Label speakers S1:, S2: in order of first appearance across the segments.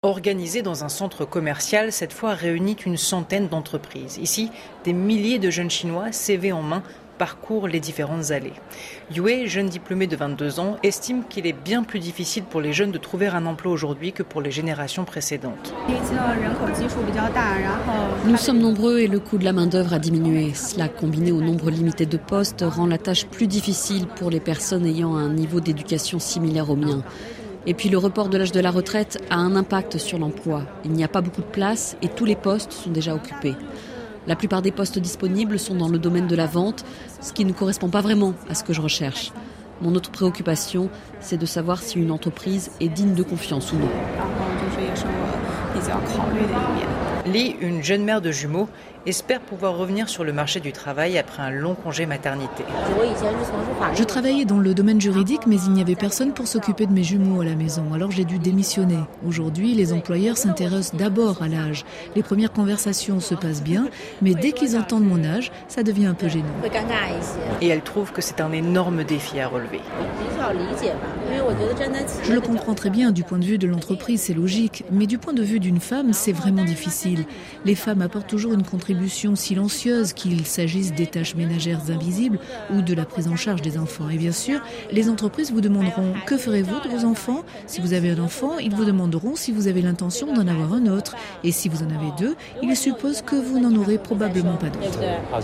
S1: Organisée dans un centre commercial, cette fois réunit une centaine d'entreprises. Ici, des milliers de jeunes Chinois, CV en main, parcourent les différentes allées. Yue, jeune diplômé de 22 ans, estime qu'il est bien plus difficile pour les jeunes de trouver un emploi aujourd'hui que pour les générations précédentes.
S2: Nous sommes nombreux et le coût de la main-d'œuvre a diminué. Cela, combiné au nombre limité de postes, rend la tâche plus difficile pour les personnes ayant un niveau d'éducation similaire au mien. Et puis le report de l'âge de la retraite a un impact sur l'emploi. Il n'y a pas beaucoup de place et tous les postes sont déjà occupés. La plupart des postes disponibles sont dans le domaine de la vente, ce qui ne correspond pas vraiment à ce que je recherche. Mon autre préoccupation, c'est de savoir si une entreprise est digne de confiance ou non.
S1: Li, une jeune mère de jumeaux, espère pouvoir revenir sur le marché du travail après un long congé maternité.
S3: Je travaillais dans le domaine juridique, mais il n'y avait personne pour s'occuper de mes jumeaux à la maison, alors j'ai dû démissionner. Aujourd'hui, les employeurs s'intéressent d'abord à l'âge. Les premières conversations se passent bien, mais dès qu'ils entendent mon âge, ça devient un peu gênant.
S1: Et elle trouve que c'est un énorme défi à relever.
S3: Je le comprends très bien, du point de vue de l'entreprise, c'est logique, mais du point de vue d'une femme, c'est vraiment difficile. Les femmes apportent toujours une contribution silencieuse, qu'il s'agisse des tâches ménagères invisibles ou de la prise en charge des enfants. Et bien sûr, les entreprises vous demanderont « Que ferez-vous de vos enfants ?» Si vous avez un enfant, ils vous demanderont si vous avez l'intention d'en avoir un autre. Et si vous en avez deux, ils supposent que vous n'en aurez probablement pas d'autres.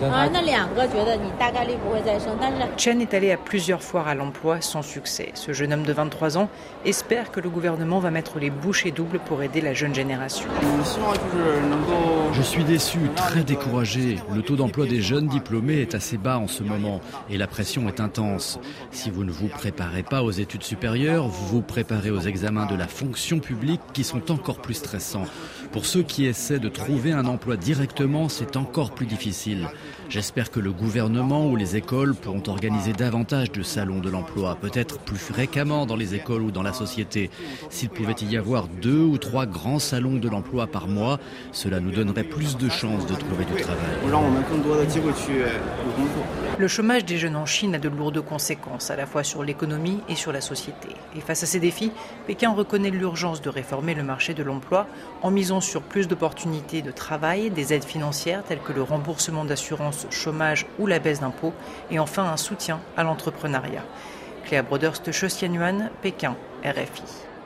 S1: Chen est allé à plusieurs foires à l'emploi sans succès. Ce jeune homme de 23 ans espère que le gouvernement va mettre les bouchées doubles pour aider la jeune génération.
S4: Je suis déçu, très découragé. Le taux d'emploi des jeunes diplômés est assez bas en ce moment et la pression est intense. Si vous ne vous préparez pas aux études supérieures, vous vous préparez aux examens de la fonction publique qui sont encore plus stressants. Pour ceux qui essaient de trouver un emploi directement, c'est encore plus difficile. J'espère que le gouvernement ou les écoles pourront organiser davantage de salons de l'emploi, peut-être plus fréquemment dans les écoles ou dans la société. S'il pouvait y avoir 2 ou 3 grands salons de l'emploi par mois, cela nous donnerait plus de chances de trouver du travail.
S1: Le chômage des jeunes en Chine a de lourdes conséquences, à la fois sur l'économie et sur la société. Et face à ces défis, Pékin reconnaît l'urgence de réformer le marché de l'emploi en misant sur plus d'opportunités de travail, des aides financières telles que le remboursement d'assurance chômage ou la baisse d'impôts, et enfin un soutien à l'entrepreneuriat. Cléa Broderst, Chosian Yuan, Pékin, RFI.